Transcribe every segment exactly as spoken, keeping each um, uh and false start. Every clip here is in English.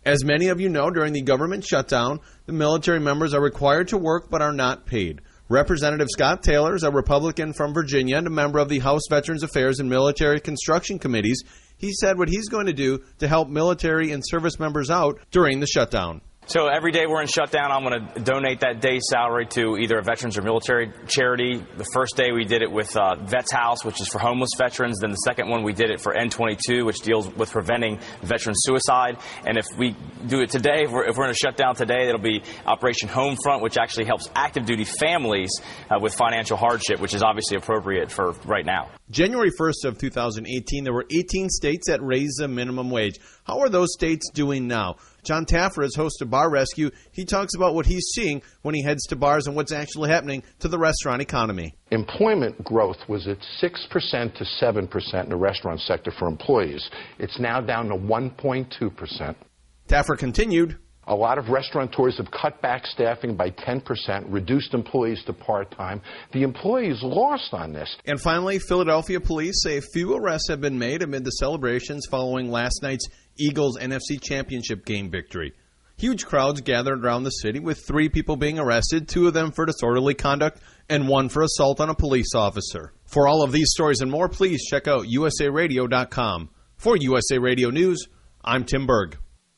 As many of you know, during the government shutdown, the military members are required to work but are not paid. Representative Scott Taylor is a Republican from Virginia and a member of the House Veterans Affairs and Military Construction Committees. He said what he's going to do to help military and service members out during the shutdown. So every day we're in shutdown, I'm going to donate that day's salary to either a veterans or military charity. The first day we did it with uh, Vets House, which is for homeless veterans. Then the second one we did it for N twenty-two, which deals with preventing veteran suicide. And if we do it today, if we're, if we're in a shutdown today, it'll be Operation Homefront, which actually helps active duty families uh, with financial hardship, which is obviously appropriate for right now. January first of two thousand eighteen, there were eighteen states that raised the minimum wage. How are those states doing now? John Taffer is host of Bar Rescue. He talks about what he's seeing when he heads to bars and what's actually happening to the restaurant economy. Employment growth was at six percent to seven percent in the restaurant sector for employees. It's now down to one point two percent. Taffer continued. A lot of restaurateurs have cut back staffing by ten percent, reduced employees to part-time. The employees lost on this. And finally, Philadelphia police say a few arrests have been made amid the celebrations following last night's Eagles N F C Championship game victory. Huge crowds gathered around the city, with three people being arrested, two of them for disorderly conduct and one for assault on a police officer. For all of these stories and more, please check out U S A radio dot com. For U S A Radio News, I'm Tim Berg.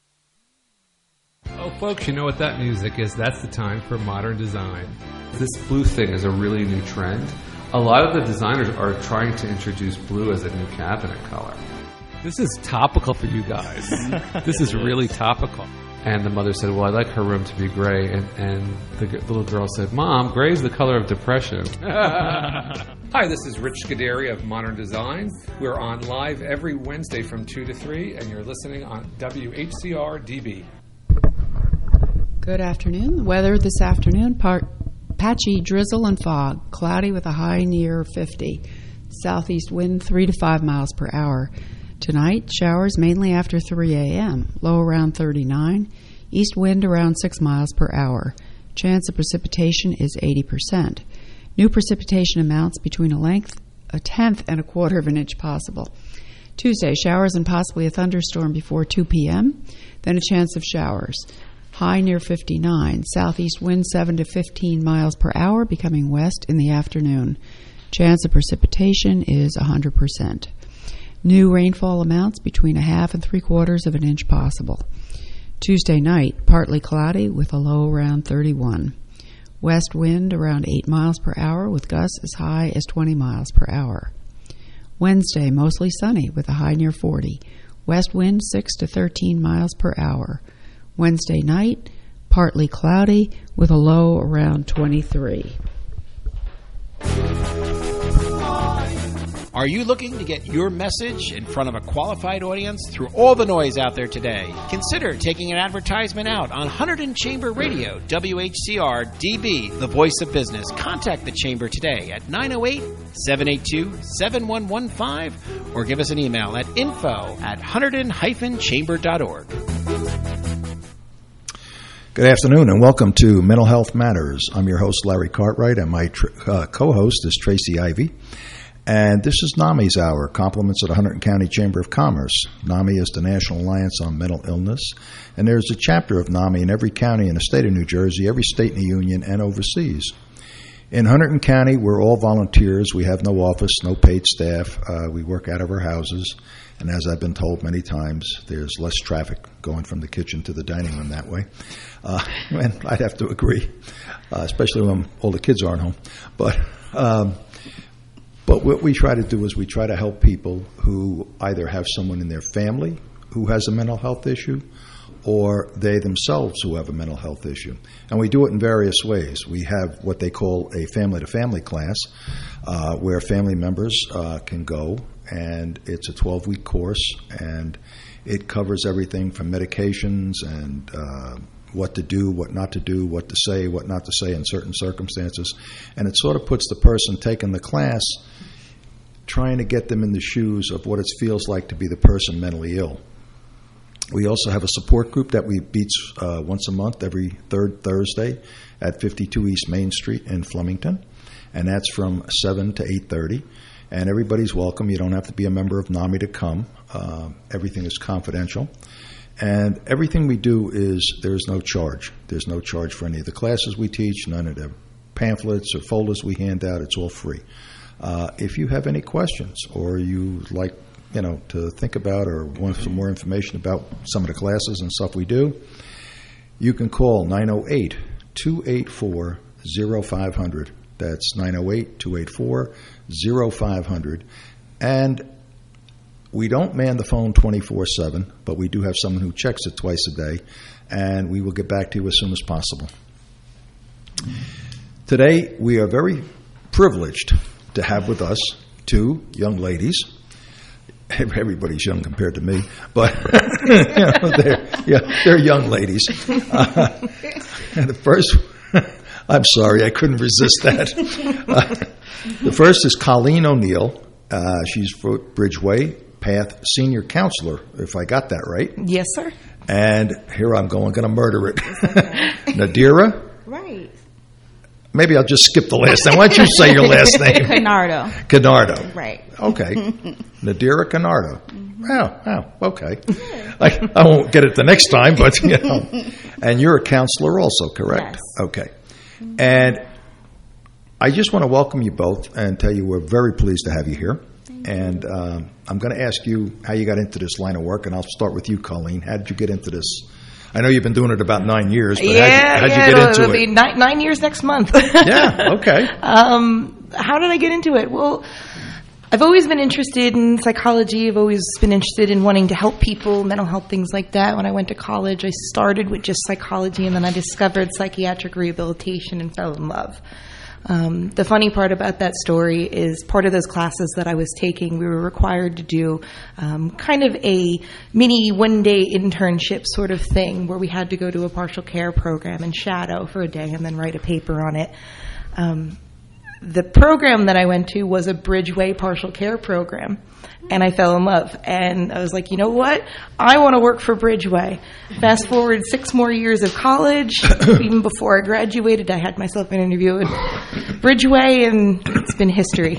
Oh, folks, you know what that music is. That's the time for modern design. This blue thing is a really new trend. A lot of the designers are trying to introduce blue as a new cabinet color. This is topical for you guys. This is really topical. And the mother said, well, I'd like her room to be gray. And, and the g- little girl said, Mom, gray is the color of depression. Hi, this is Rich Scuderi of Modern Design. We're on live every Wednesday from two to three, and you're listening on W H C R D B. Good afternoon. The weather this afternoon, part patchy drizzle and fog, cloudy with a high near fifty. Southeast wind three to five miles per hour. Tonight, showers mainly after three a.m., low around thirty-nine. East wind around six miles per hour. Chance of precipitation is eighty percent. New precipitation amounts between a length, a tenth, and a quarter of an inch possible. Tuesday, showers and possibly a thunderstorm before two p.m., then a chance of showers. High near fifty-nine. Southeast wind seven to fifteen miles per hour, becoming west in the afternoon. Chance of precipitation is one hundred percent. New rainfall amounts between a half and three quarters of an inch possible. Tuesday night, partly cloudy with a low around thirty-one. West wind around eight miles per hour with gusts as high as twenty miles per hour. Wednesday, mostly sunny with a high near forty. West wind six to thirteen miles per hour. Wednesday night, partly cloudy with a low around twenty-three. Are you looking to get your message in front of a qualified audience through all the noise out there today? Consider taking an advertisement out on Hunterdon Chamber Radio, W H C R D B, the voice of business. Contact the Chamber today at nine oh eight, seven eight two, seven one one five or give us an email at info at hunterdon dash chamber dot org. Good afternoon and welcome to Mental Health Matters. I'm your host, Larry Cartwright, and my tr- uh, co-host is Tracy Ivy. And this is NAMI's Hour, compliments of the Hunterdon County Chamber of Commerce. NAMI is the National Alliance on Mental Illness, and there's a chapter of NAMI in every county in the state of New Jersey, every state in the union, and overseas. In Hunterdon County, we're all volunteers. We have no office, no paid staff. Uh, we work out of our houses, and as I've been told many times, there's less traffic going from the kitchen to the dining room that way. Uh, and I'd have to agree, uh, especially when all the kids aren't home. But... Um, But what we try to do is we try to help people who either have someone in their family who has a mental health issue or they themselves who have a mental health issue. And we do it in various ways. We have what they call a family-to-family class uh, where family members uh, can go, and it's a twelve-week course, and it covers everything from medications and uh, what to do, what not to do, what to say, what not to say in certain circumstances. And it sort of puts the person taking the class trying to get them in the shoes of what it feels like to be the person mentally ill. We also have a support group that we meet uh, once a month, every third Thursday at fifty-two East Main Street in Flemington, and that's from seven to eight thirty. And everybody's welcome. You don't have to be a member of NAMI to come. Uh, everything is confidential. And everything we do is, there's no charge. There's no charge for any of the classes we teach, none of the pamphlets or folders we hand out. It's all free. Uh, if you have any questions or you like, you know, to think about or want some more information about some of the classes and stuff we do, you can call nine oh eight, two eight four, oh five hundred. That's nine oh eight, two eight four, oh five hundred. And we don't man the phone twenty-four seven, but we do have someone who checks it twice a day, and we will get back to you as soon as possible. Today, we are very privileged to have with us two young ladies. Everybody's young compared to me, but you know, they're, yeah, they're young ladies. Uh, and the first, I'm sorry, I couldn't resist that. Uh, the first is Colleen O'Neill. Uh, she's for Bridgeway Path Senior Counselor, if I got that right. Yes, sir. And here I'm going, going to murder it. Okay. Nadira? Right. Maybe I'll just skip the last name. Why don't you say your last name? Canardo. Canardo. Right. Okay. Nadira Canardo. Mm-hmm. Oh, oh, okay. I, I won't get it the next time, but, you know. And you're a counselor also, correct? Yes. Okay. Mm-hmm. And I just want to welcome you both and tell you we're very pleased to have you here. And um, I'm going to ask you how you got into this line of work, and I'll start with you, Colleen. How did you get into this? I know you've been doing it about nine years, but yeah, how'd you, how'd yeah, you get it'll, into it'll it? Be nine, nine years next month. Yeah, okay. Um, how did I get into it? Well, I've always been interested in psychology. I've always been interested in wanting to help people, mental health, things like that. When I went to college, I started with just psychology, and then I discovered psychiatric rehabilitation and fell in love. Um, the funny part about that story is part of those classes that I was taking, we were required to do um, kind of a mini one-day internship sort of thing where we had to go to a partial care program and shadow for a day and then write a paper on it. Um, the program that I went to was a Bridgeway partial care program, and I fell in love. And I was like, you know what? I want to work for Bridgeway. Fast forward six more years of college. Even before I graduated, I had myself an interview at Bridgeway, and it's been history.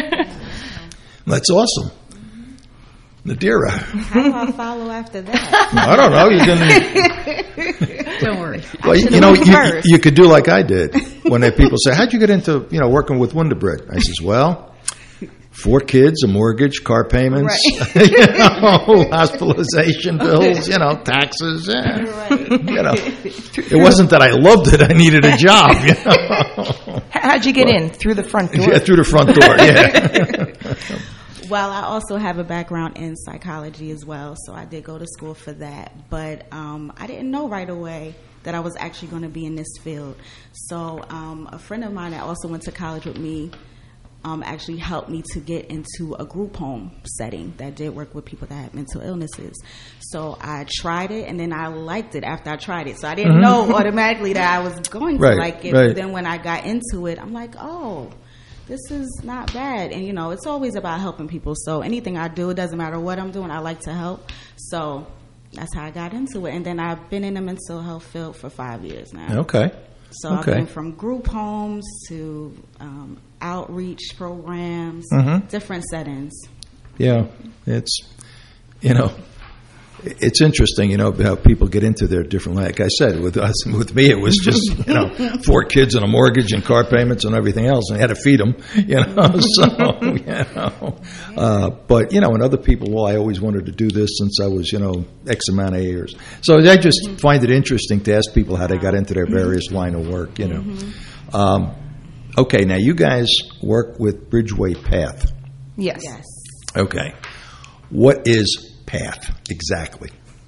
That's awesome. Nadira. How do I follow after that? I don't know. You can. Don't worry. Well, you, you know, you, you could do like I did when they, people say, "How'd you get into you know working with Wunderbrid?" I says, "Well, four kids, a mortgage, car payments, right. you know, hospitalization bills, you know, taxes. Yeah. Right. You know, it wasn't that I loved it; I needed a job. You know? How'd you get well, in through the front door? Yeah, through the front door. Yeah. Well, I also have a background in psychology as well, so I did go to school for that. But um, I didn't know right away that I was actually going to be in this field. So um, a friend of mine that also went to college with me um, actually helped me to get into a group home setting that did work with people that had mental illnesses. So I tried it, and then I liked it after I tried it. So I didn't mm-hmm. know automatically that I was going to right, like it. Right. But then when I got into it, I'm like, oh, this is not bad. And, you know, it's always about helping people. So anything I do, it doesn't matter what I'm doing, I like to help. So that's how I got into it. And then I've been in the mental health field for five years now. Okay. So okay. I've been from group homes to um, outreach programs, mm-hmm. different settings. Yeah. It's, you know, it's interesting, you know, how people get into their different, like I said, with us, with me, it was just, you know, four kids and a mortgage and car payments and everything else, and I had to feed them, you know, so, you know. Uh, but, you know, and other people, well, I always wanted to do this since I was, you know, X amount of years. So I just find it interesting to ask people how they got into their various line of work, you know. Mm-hmm. Um, okay, now you guys work with Bridgeway Path. Yes. Yes. Okay. What is PATH exactly?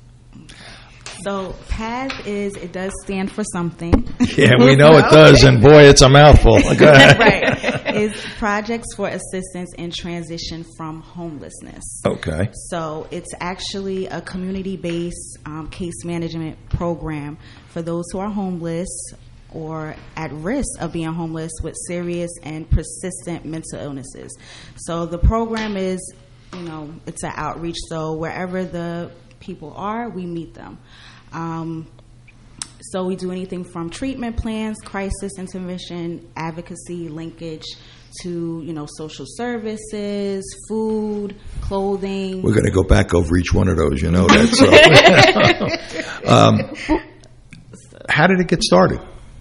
So PATH is, it does stand for something. Yeah, we know it does, and boy, it's a mouthful. Go ahead. Right. It's Projects for Assistance in Transition from Homelessness. Okay. So it's actually a community-based um, case management program for those who are homeless or at risk of being homeless with serious and persistent mental illnesses. So the program is, you know, it's an outreach, so wherever the people are, we meet them. Um, So we do anything from treatment plans, crisis intervention, advocacy, linkage, to, you know, social services, food, clothing. We're going to go back over each one of those, you know that. So. um, how did it get started?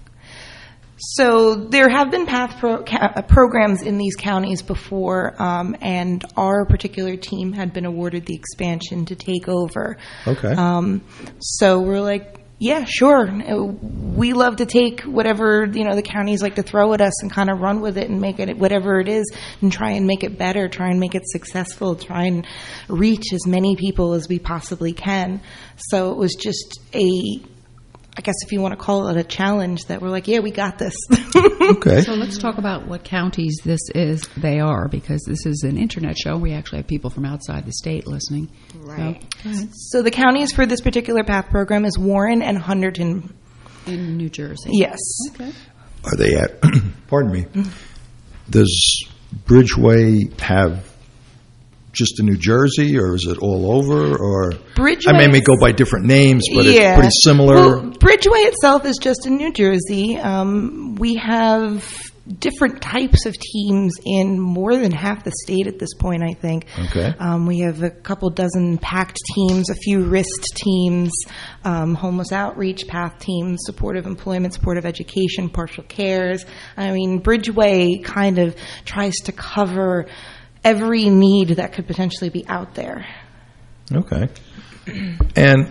So there have been PATH pro- ca- programs in these counties before, um, and our particular team had been awarded the expansion to take over. Okay. Um, so we're like, yeah, sure. We love to take whatever, you know, the counties like to throw at us and kind of run with it and make it whatever it is and try and make it better, try and make it successful, try and reach as many people as we possibly can. So it was just a, I guess if you want to call it a challenge, that we're like, yeah, we got this. Okay. So let's talk about what counties this is, they are, because this is an internet show. We actually have people from outside the state listening. Right. So, go ahead. So the counties for this particular PATH program is Warren and Hunterdon. In New Jersey. Yes. Okay. Are they at, pardon me, does Bridgeway have just in New Jersey, or is it all over? Or Bridgeway, I mean, it may go by different names, but yeah. it's pretty similar. Well, Bridgeway itself is just in New Jersey. Um, we have different types of teams in more than half the state at this point, I think. Okay. Um, we have a couple dozen PACT teams, a few RIST teams, um, homeless outreach PATH teams, supportive employment, supportive education, partial cares. I mean, Bridgeway kind of tries to cover every need that could potentially be out there. Okay. And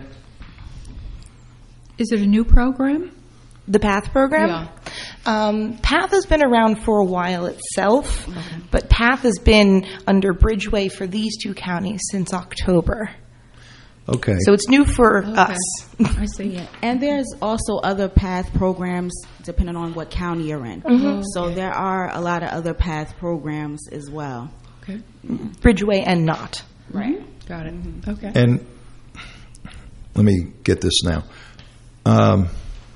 is it a new program? The PATH program? Yeah. Um, PATH has been around for a while itself, Okay. but PATH has been under Bridgeway for these two counties since October. okay. So it's new for Okay. us. I see it. And there's also other PATH programs depending on what county you're in. Mm-hmm. So there are a lot of other PATH programs as well. Okay. Bridgeway and not. Right. Got it. Okay. And let me get this now. Um,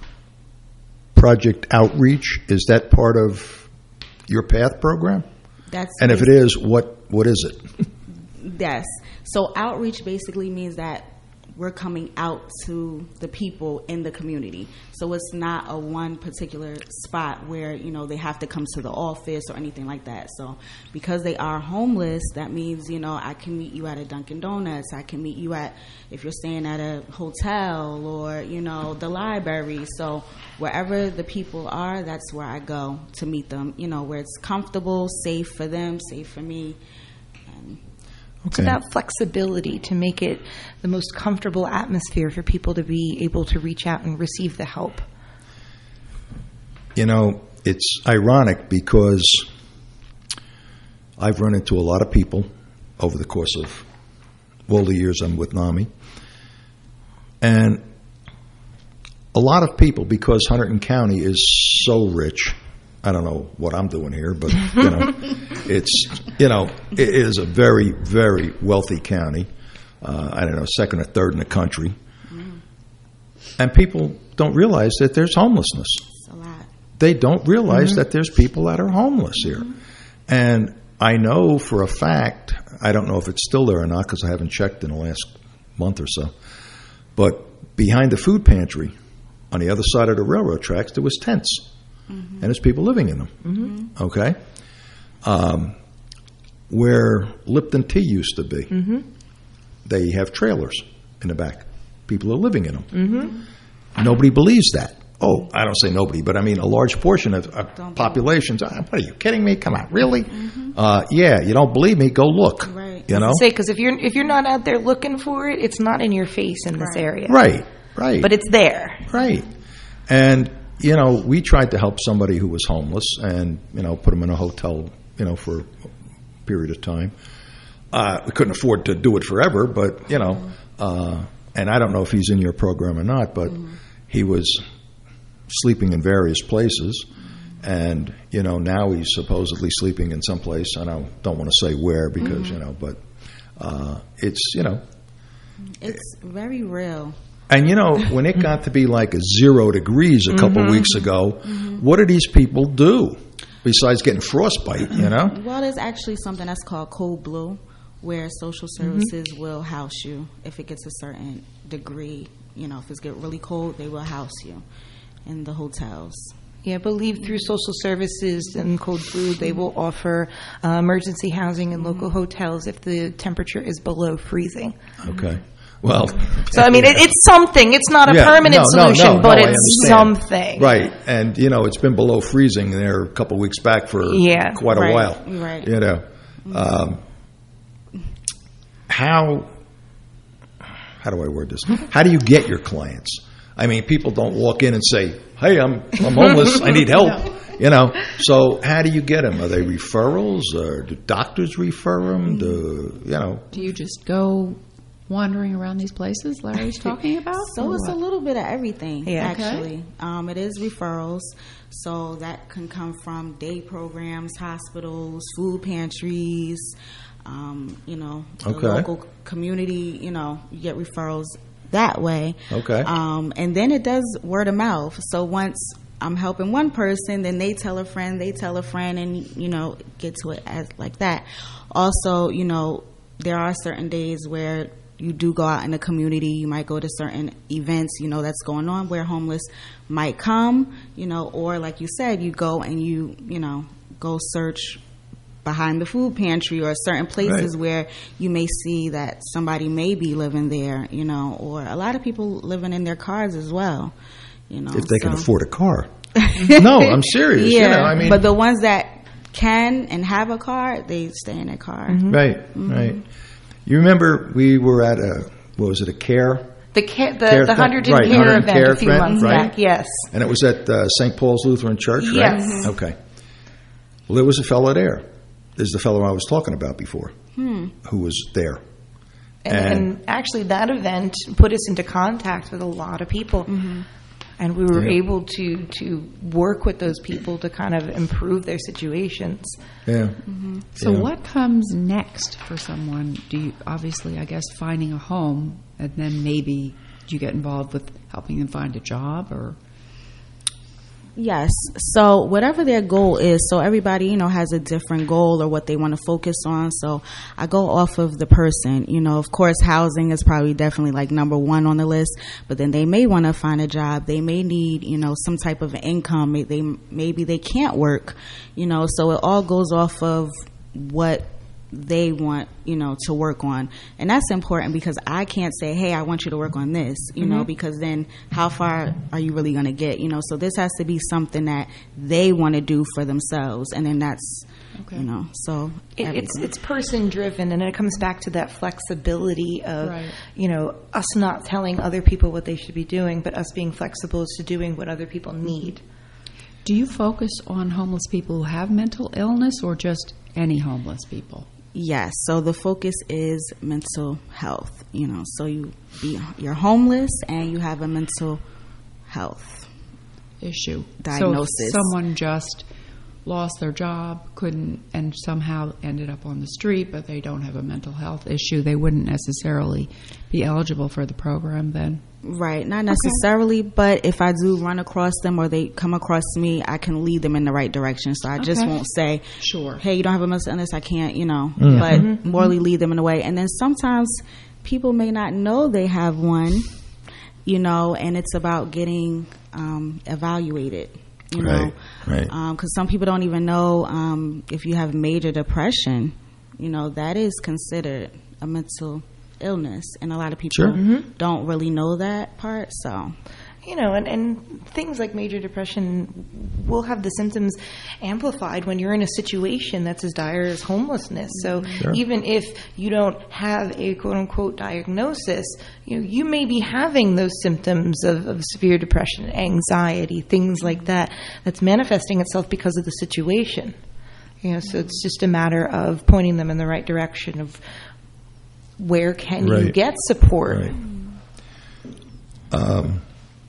Project Outreach, is that part of your PATH program? That's And if it is, what what is it? Yes. So outreach basically means that we're coming out to the people in the community. So it's not a one particular spot where, you know, they have to come to the office or anything like that. So because they are homeless, that means, you know, I can meet you at a Dunkin' Donuts. I can meet you at, if you're staying at a hotel or, you know, the library. So wherever the people are, that's where I go to meet them, you know, where it's comfortable, safe for them, safe for me. And It's about flexibility to make it the most comfortable atmosphere for people to be able to reach out and receive the help. You know, it's ironic because I've run into a lot of people over the course of all the years I'm with NAMI. And a lot of people, because Hunterdon County is so rich, I don't know what I'm doing here, but, you know, it's, you know, it is a very, very wealthy county. Uh, I don't know, second or third in the country. Mm. And people don't realize that there's homelessness. it's a lot. They don't realize mm-hmm. that there's people that are homeless here. Mm-hmm. And I know for a fact, I don't know if it's still there or not because I haven't checked in the last month or so, but behind the food pantry on the other side of the railroad tracks, there was tents. Mm-hmm. And there's people living in them. Mm-hmm. Okay? Um, where Lipton Tea used to be, mm-hmm. they have trailers in the back. People are living in them. Mm-hmm. Nobody believes that. Oh, I don't say nobody, but I mean a large portion of uh, populations. Uh, what are you kidding me? Come on, really? Mm-hmm. Uh, yeah, you don't believe me? Go look. Right. You know? Say, because if you're if you're not out there looking for it, it's not in your face in this right. area. Right, right. But it's there. Right. And you know, we tried to help somebody who was homeless and, you know, put him in a hotel, you know, for a period of time. Uh, we couldn't afford to do it forever, but, you know, uh, and I don't know if he's in your program or not, but mm-hmm. he was sleeping in various places. And, you know, now he's supposedly sleeping in some place. And I don't want to say where because, mm-hmm. you know, but uh, it's, you know. It's very real. And, you know, when it got to be like a zero degrees a couple mm-hmm. weeks ago, mm-hmm. what do these people do besides getting frostbite, you know? Well, there's actually something that's called Code Blue, where social services mm-hmm. will house you if it gets a certain degree, You know, if it's get really cold, they will house you in the hotels. Yeah, I believe through social services and Cold Food, they will offer uh, emergency housing in local hotels if the temperature is below freezing. Okay. Well, so I mean, it, it's something. It's not a yeah, permanent no, no, solution, no, but no, I it's understand. something. Right. And, you know, it's been below freezing there a couple of weeks back for yeah, quite a right, while. Right. You know. Um, how, how do I word this? How do you get your clients? I mean, people don't walk in and say, hey, I'm, I'm homeless, I need help. No. You know, so how do you get them? Are they referrals? Or do doctors refer them? Do, you know? Do you just go wandering around these places Larry's talking about? So it's what? a little bit of everything, yeah. actually. Okay. Um, it is referrals. So that can come from day programs, hospitals, food pantries, um, you know, the okay. local community, you know, you get referrals that way. Okay. Um, and then it does word of mouth. So once I'm helping one person, then they tell a friend, they tell a friend, and, you know, get to it as like that. Also, you know, there are certain days where you do go out in the community. You might go to certain events, you know, that's going on where homeless might come, you know, or like you said, you go and you, you know, go search behind the food pantry or certain places right. where you may see that somebody may be living there, you know, or a lot of people living in their cars as well, you know. If they so. can afford a car. No, I'm serious. Yeah, you know, I mean, but the ones that can and have a car, they stay in their car. Mm-hmm. Right, mm-hmm. right. You remember we were at a, what was it, a care? The care, the, care the Hundred and right, Care event care a few event, months right? back, yes. And it was at uh, Saint Paul's Lutheran Church, right? Yes. Okay. Well, there was a fellow there. This is the fellow I was talking about before, hmm. who was there. And, and, and actually that event put us into contact with a lot of people. Mm-hmm. And we were yeah. able to, to work with those people to kind of improve their situations. Yeah. Mm-hmm. So yeah. what comes next for someone? Do you, obviously, I guess, finding a home, and then maybe do you get involved with helping them find a job or... Yes. So whatever their goal is, so everybody, you know, has a different goal or what they want to focus on. So I go off of the person. You know, of course, housing is probably definitely like number one on the list, but then they may want to find a job. They may need, you know, some type of income. They maybe they can't work, you know, so it all goes off of what they want, you know, to work on. And that's important because I can't say, hey, I want you to work on this, you mm-hmm. know, because then how far are you really going to get, you know? So this has to be something that they want to do for themselves. And then that's, okay. you know, so it, it's it's person driven, and it comes back to that flexibility of, right. you know, us not telling other people what they should be doing, but us being flexible to doing what other people need. Do you focus on homeless people who have mental illness or just any homeless people? Yes, so the focus is mental health, you know, so you be, you're homeless and you have a mental health issue. Diagnosis. So if someone just lost their job, couldn't, and somehow ended up on the street, but they don't have a mental health issue, they wouldn't necessarily be eligible for the program then? Right, not necessarily, okay. but if I do run across them or they come across me, I can lead them in the right direction. So I okay. just won't say, sure, hey, you don't have a mental illness, I can't, you know, mm-hmm. but mm-hmm. morally lead them in a way. And then sometimes people may not know they have one, you know, and it's about getting um, evaluated. You right, know, right. Because um, some people don't even know um, if you have major depression. You know, that is considered a mental illness, and a lot of people sure. mm-hmm. don't really know that part. So, you know, and, and things like major depression will have the symptoms amplified when you're in a situation that's as dire as homelessness. So sure. even if you don't have a quote-unquote diagnosis, you know, you may be having those symptoms of, of severe depression, anxiety, things like that, that's manifesting itself because of the situation. You know, so it's just a matter of pointing them in the right direction of where can right. you get support. Right. Um,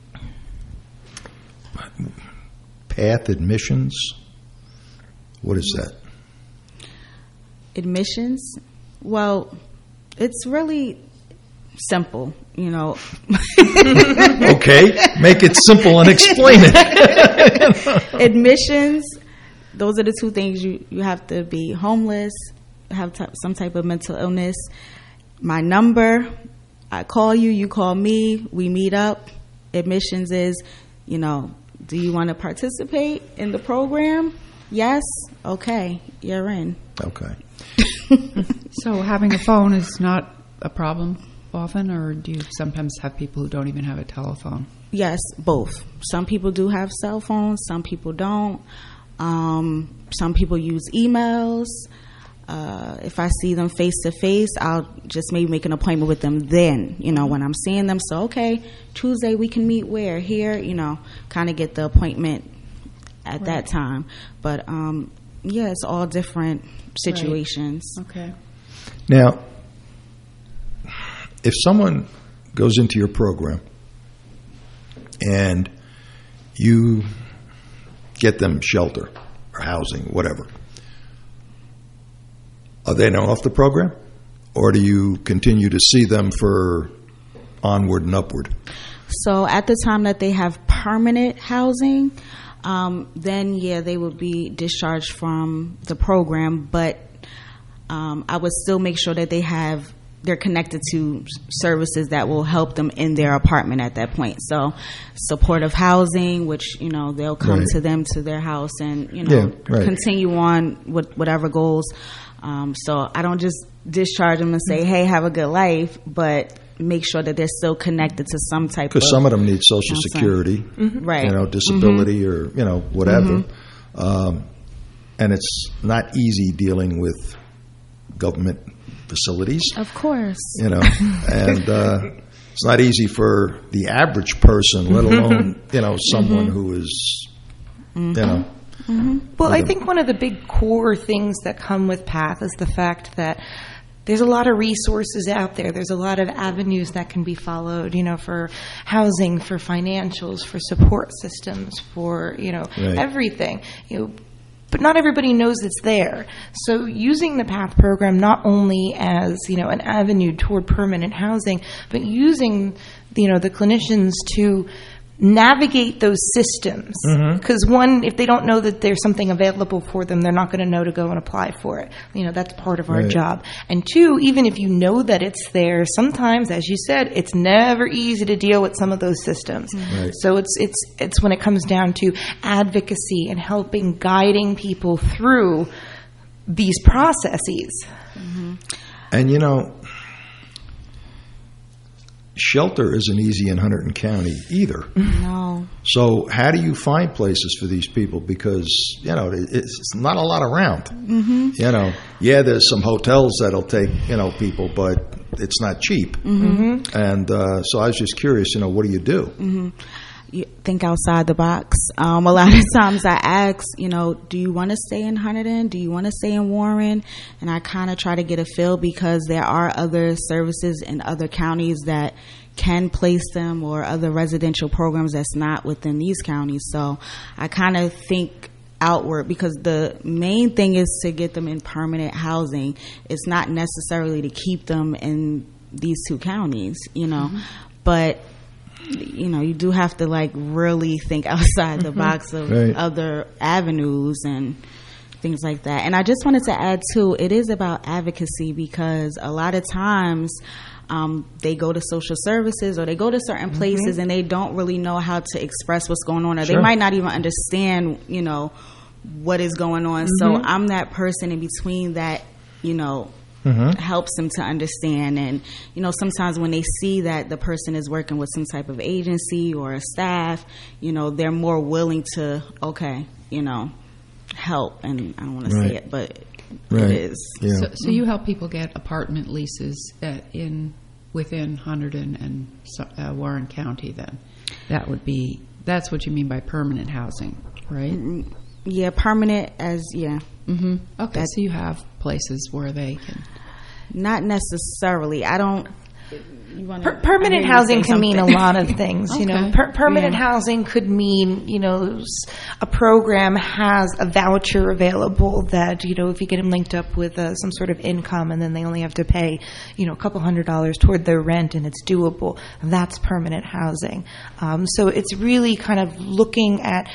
path admissions, what is that? Admissions? Well, it's really simple, you know. Okay, make it simple and explain it. Admissions, those are the two things. You, you have to be homeless, have t- some type of mental illness. My number, I call you, you call me, we meet up. Admissions is, you know, do you want to participate in the program? Yes? Okay, you're in. Okay. So having a phone is not a problem often, or do you sometimes have people who don't even have a telephone? Yes, both. Some people do have cell phones, some people don't. Um, some people use emails. Uh, if I see them face to face, I'll just maybe make an appointment with them then, you know, when I'm seeing them. So, okay, Tuesday we can meet where? Here, you know, kind of get the appointment at right. that time. But, um, yeah, it's all different situations. Right. Okay. Now, if someone goes into your program and you get them shelter or housing, whatever, are they now off the program, or do you continue to see them for onward and upward? So at the time that they have permanent housing, um, then, yeah, they would be discharged from the program, but um, I would still make sure that they have they're connected to services that will help them in their apartment at that point. So supportive housing, which, you know, they'll come right. to them to their house and, you know, yeah, right. continue on with whatever goals. Um, so I don't just discharge them and say, hey, have a good life, but make sure that they're still connected to some type of... Because some of them need Social housing. Security, Mm-hmm. right. you know, disability mm-hmm. or, you know, whatever. Mm-hmm. Um, and it's not easy dealing with government facilities. Of course. You know, and uh, it's not easy for the average person, let alone, you know, someone mm-hmm. who is, mm-hmm. you know. Mm-hmm. Well, I think one of the big core things that come with PATH is the fact that there's a lot of resources out there. There's a lot of avenues that can be followed, you know, for housing, for financials, for support systems, for, you know, right. everything. You know, but not everybody knows it's there. So using the PATH program not only as, you know, an avenue toward permanent housing, but using, you know, the clinicians to navigate those systems. Because mm-hmm. one, if they don't know that there's something available for them, they're not going to know to go and apply for it. You know, that's part of our right. job. And two, even if you know that it's there, sometimes, as you said, it's never easy to deal with some of those systems. Right. So it's it's it's when it comes down to advocacy and helping, guiding people through these processes. Mm-hmm. And, you know, shelter isn't easy in Hunterdon County either. No. So how do you find places for these people? Because, you know, it's not a lot around. Mm-hmm. You know, yeah, there's some hotels that'll take, you know, people, but it's not cheap. Mm-hmm. And uh, so I was just curious, you know, what do you do? Mm-hmm. You think outside the box. Um, a lot of times I ask, you know, do you want to stay in Hunterdon? Do you want to stay in Warren? And I kind of try to get a feel because there are other services in other counties that can place them or other residential programs that's not within these counties. So I kind of think outward because the main thing is to get them in permanent housing. It's not necessarily to keep them in these two counties, you know, mm-hmm. but you know, you do have to like really think outside the box of right. other avenues and things like that. And I just wanted to add too, it is about advocacy because a lot of times um, they go to social services or they go to certain places mm-hmm. and they don't really know how to express what's going on, or sure. they might not even understand, you know, what is going on. Mm-hmm. So I'm that person in between that, you know, Mm-hmm. helps them to understand. And, you know, sometimes when they see that the person is working with some type of agency or a staff, you know, they're more willing to, okay, you know, help. And I don't want right. to say it, but right. it is. Yeah. So, so you help people get apartment leases at, in within Hunterdon and uh, Warren County then? That would be, that's what you mean by permanent housing, right? Mm-hmm. Yeah, permanent as, yeah. Mm-hmm. Okay, That, so you have places where they can... Not necessarily. I don't... You wanna, per- permanent housing can mean a lot of things. Okay. You know, per- permanent yeah. housing could mean, you know, a program has a voucher available that, you know, if you get them linked up with uh, some sort of income and then they only have to pay, you know, a couple hundred dollars toward their rent and it's doable, that's permanent housing. Um, so it's really kind of looking at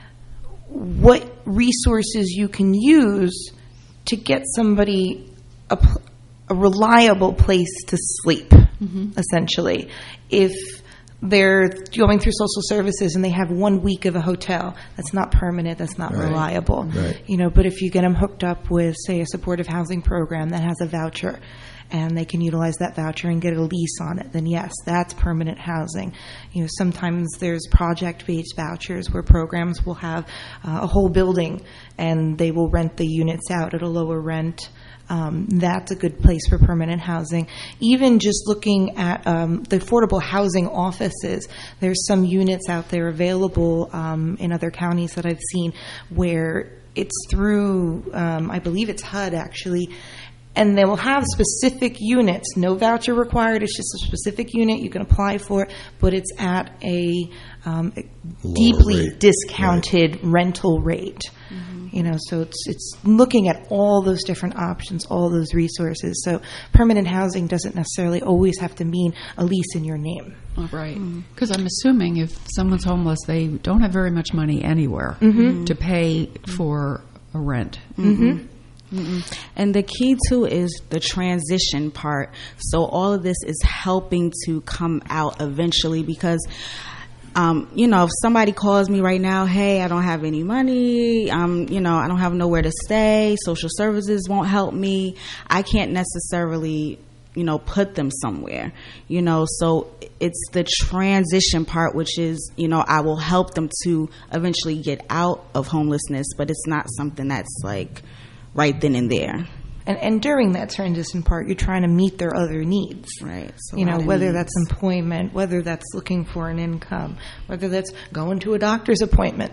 what resources you can use to get somebody a, a reliable place to sleep. mm-hmm. essentially. If they're going through social services and they have one week of a hotel, that's not permanent, that's not right. reliable. Right. You know, but if you get them hooked up with, say, a supportive housing program that has a voucher, and they can utilize that voucher and get a lease on it, then yes, that's permanent housing. You know, sometimes there's project-based vouchers where programs will have uh, a whole building and they will rent the units out at a lower rent. Um, that's a good place for permanent housing. Even just looking at um, the affordable housing offices, there's some units out there available um, in other counties that I've seen where it's through, um, I believe it's H U D actually, and they will have specific units, no voucher required. It's just a specific unit you can apply for, but it's at a um, deeply rate. discounted right. rental rate. Mm-hmm. You know, so it's it's looking at all those different options, all those resources. So permanent housing doesn't necessarily always have to mean a lease in your name. Oh, right. Because mm-hmm. I'm assuming if someone's homeless, they don't have very much money anywhere mm-hmm. to pay for a rent. Mm-hmm. Mm-mm. And the key too is the transition part. So all of this is helping to come out eventually, because um, you know, if somebody calls me right now, hey, I don't have any money, um, you know, I don't have nowhere to stay, social services won't help me, I can't necessarily, you know, put them somewhere, you know, so it's the transition part, which is, you know, I will help them to eventually get out of homelessness, but it's not something that's like right then and there. And, and during that transition part, you're trying to meet their other needs. Right. You know, whether needs. that's employment, whether that's looking for an income, whether that's going to a doctor's appointment.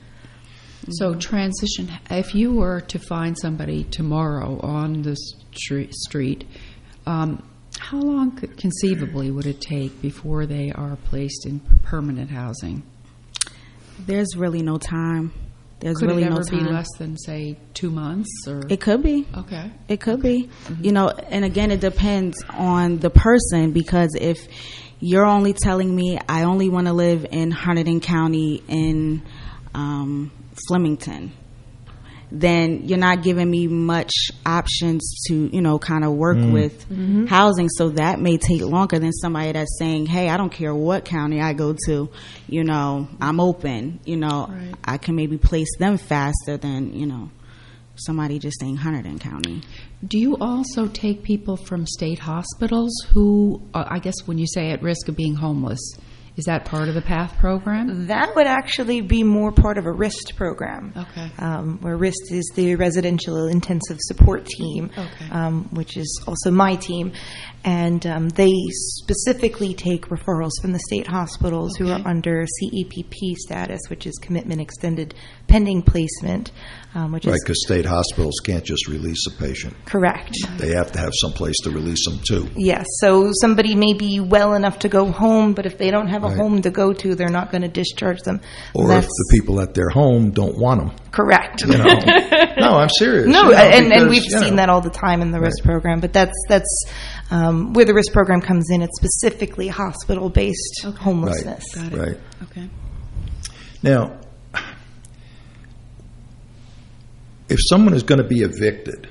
So transition, if you were to find somebody tomorrow on the street, um, how long could, conceivably would it take before they are placed in permanent housing? There's really no time. There's could really it ever no time. be less than, say, two months? Or it could be. Okay. It could okay. be. Mm-hmm. You know, and again, it depends on the person, because if you're only telling me I only want to live in Hunterdon County in um, Flemington, then you're not giving me much options to, you know, kind of work mm. with mm-hmm. housing. So that may take longer than somebody that's saying, hey, I don't care what county I go to, you know, I'm open, you know, right. I can maybe place them faster than, you know, somebody just saying Hunterdon County. Do you also take people from state hospitals who, uh, I guess when you say at risk of being homeless, is that part of the PATH program? That would actually be more part of a RIST program. Okay. Um, where RIST is the Residential Intensive Support Team, okay. um, which is also my team. And um, they specifically take referrals from the state hospitals okay. who are under C E P P status, which is Commitment Extended Pending Placement. Um, which right, is because state hospitals can't just release a patient. Correct. They have to have some place to release them to. Yes, so somebody may be well enough to go home, but if they don't have a right. home to go to, they're not going to discharge them. Or That's if the people at their home don't want them. Correct. You know? No, I'm serious. No, you know, and, because, and we've you seen know. that all the time in the right. RIST program, but that's that's um, where the RIST program comes in. It's specifically hospital-based okay. homelessness. Right. Got it. Right. Okay. Now, if someone is going to be evicted,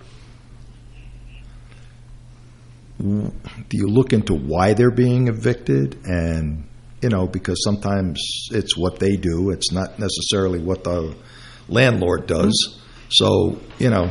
do you look into why they're being evicted? And, you know, because sometimes it's what they do. It's not necessarily what the landlord does. So, you know.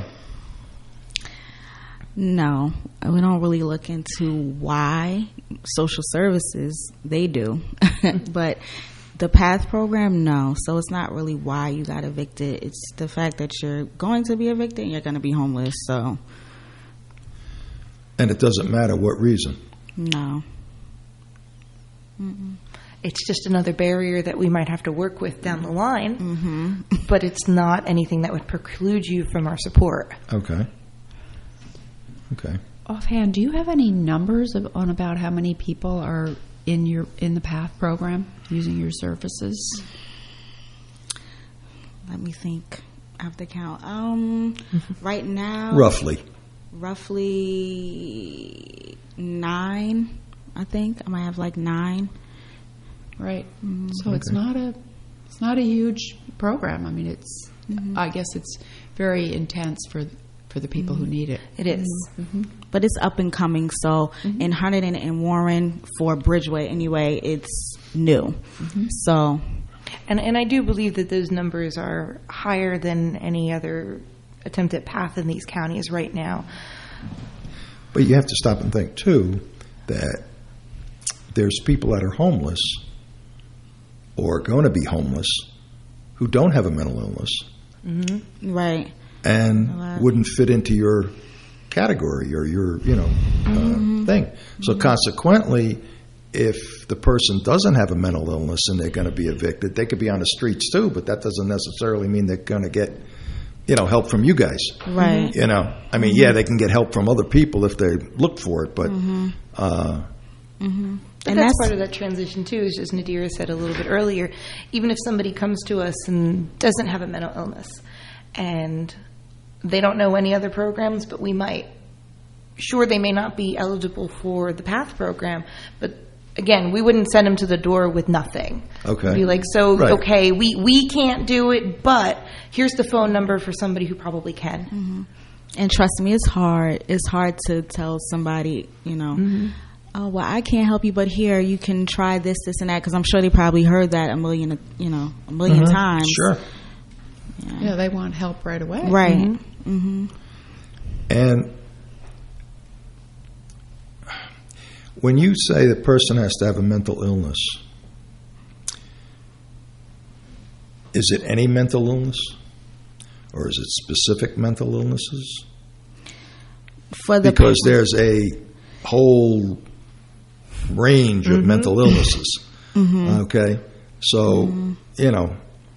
No, we don't really look into why social services, they do. But the PATH program, no. So it's not really why you got evicted. It's the fact that you're going to be evicted and you're going to be homeless. So, and it doesn't matter what reason. No. Mm-mm. It's just another barrier that we might have to work with down the line, mm-hmm. but it's not anything that would preclude you from our support. Okay. Okay. Offhand, do you have any numbers of, on about how many people are in your in the PATH program using your services? Let me think. I have to count. Um, right now, roughly, roughly nine. I think I might have like nine. Right. Mm-hmm. So okay. it's not a it's not a huge program. I mean, it's mm-hmm. I guess it's very intense for for the people who need it. It is. Mm-hmm. But it's up and coming. So mm-hmm. in Hunterdon and Warren, for Bridgeway anyway, it's new. Mm-hmm. So, and and I do believe that those numbers are higher than any other attempt at PATH in these counties right now. But you have to stop and think too that there's people that are homeless or going to be homeless who don't have a mental illness, mm-hmm. right, and wouldn't fit into your category or your you know mm-hmm. uh, thing. So mm-hmm. consequently, if the person doesn't have a mental illness and they're going to be evicted, they could be on the streets too. But that doesn't necessarily mean they're going to get you know help from you guys, right? You know, I mean, mm-hmm. yeah, they can get help from other people if they look for it, but. Mm-hmm. Uh, mm-hmm. And, and that's, that's part of that transition, too, is just Nadira said a little bit earlier. Even if somebody comes to us and doesn't have a mental illness and they don't know any other programs, but we might, sure, they may not be eligible for the PATH program, but again, we wouldn't send them to the door with nothing. Okay. Be like, so, right. okay, we, we can't do it, but here's the phone number for somebody who probably can. Mm-hmm. And trust me, it's hard. It's hard to tell somebody, you know, mm-hmm. oh, well, I can't help you, but here, you can try this, this, and that, because I'm sure they probably heard that a million, you know, a million mm-hmm. times. Sure. Yeah. yeah, they want help right away. Right. Mm-hmm. Mm-hmm. And when you say the person has to have a mental illness, is it any mental illness? Or is it specific mental illnesses? For the because people. There's a whole range of mm-hmm. mental illnesses. Mm-hmm. Okay, so mm-hmm. you know,